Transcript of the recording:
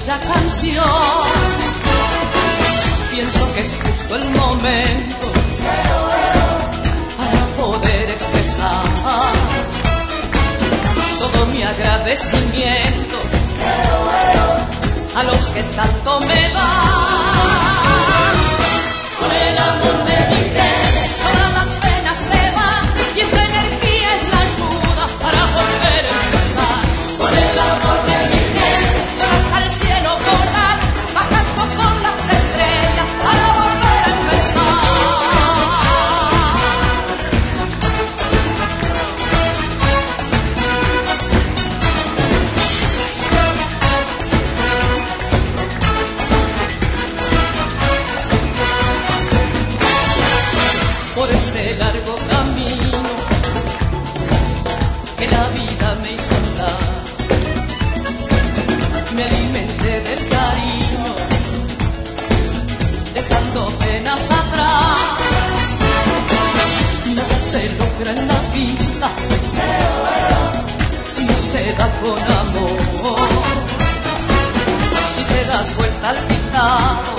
aquella canción. Pienso que es justo el momento para poder expresar todo mi agradecimiento a los que tanto me dan. Por el amor de mi gente, todas las penas se van y esa energía es la ayuda para volver a empezar. Por el amor de mi gente, hasta el cielo volar, bajando con las estrellas para volver a empezar. Por este largo camino que la vida me hizo andar, me alimenté del cariño, dejando penas atrás. Nada se logra en la vida si no se da con amor. Si te das vuelta al dictado